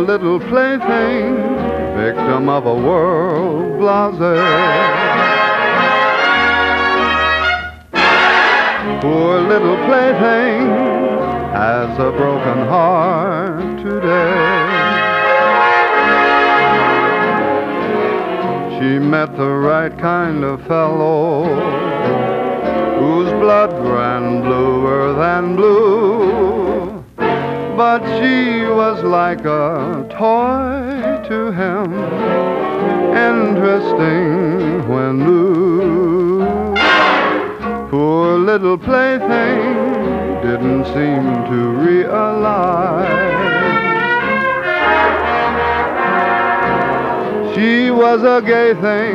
little plaything, victim of a world blasé. Poor little plaything has a broken heart today. She met the right kind of fellow whose blood ran bluer than blue, but she was like a toy to him, interesting when new. Poor little plaything didn't seem to realize she was a gay thing